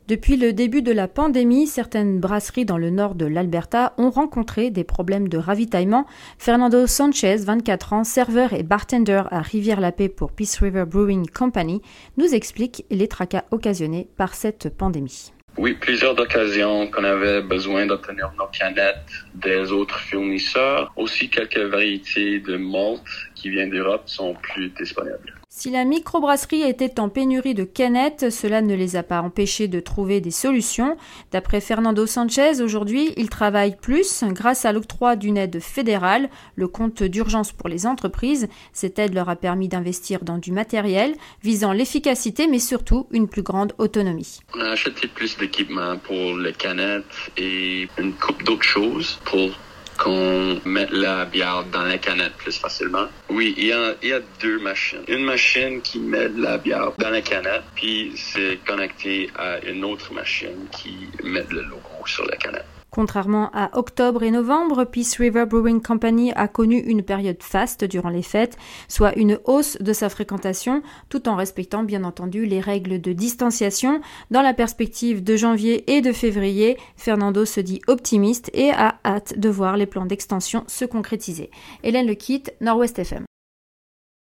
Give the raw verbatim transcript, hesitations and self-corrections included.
Depuis le début de la pandémie, certaines brasseries dans le nord de l'Alberta ont rencontré des problèmes de ravitaillement. Fernando Sanchez, vingt-quatre ans, serveur et bartender à Rivière-la-Paix pour Peace River Brewing Company, nous explique les tracas occasionnés par cette pandémie. Oui, plusieurs occasions qu'on avait besoin d'obtenir nos canettes des autres fournisseurs. Aussi, quelques variétés de malt qui viennent d'Europe sont plus disponibles. Si la microbrasserie était en pénurie de canettes, cela ne les a pas empêchés de trouver des solutions. D'après Fernando Sanchez, aujourd'hui, ils travaillent plus grâce à l'octroi d'une aide fédérale, le compte d'urgence pour les entreprises. Cette aide leur a permis d'investir dans du matériel visant l'efficacité, mais surtout une plus grande autonomie. On a acheté plus d'équipements pour les canettes et une couple d'autres choses pour qu'on mette la bière dans la canette plus facilement. Oui, il y a, il y a deux machines. Une machine qui met la bière dans la canette, puis c'est connecté à une autre machine qui met le logo sur la canette. Contrairement à octobre et novembre, Peace River Brewing Company a connu une période faste durant les fêtes, soit une hausse de sa fréquentation, tout en respectant bien entendu les règles de distanciation. Dans la perspective de janvier et de février, Fernando se dit optimiste et a hâte de voir les plans d'extension se concrétiser. Hélène Lequitte, Nord-Ouest F M.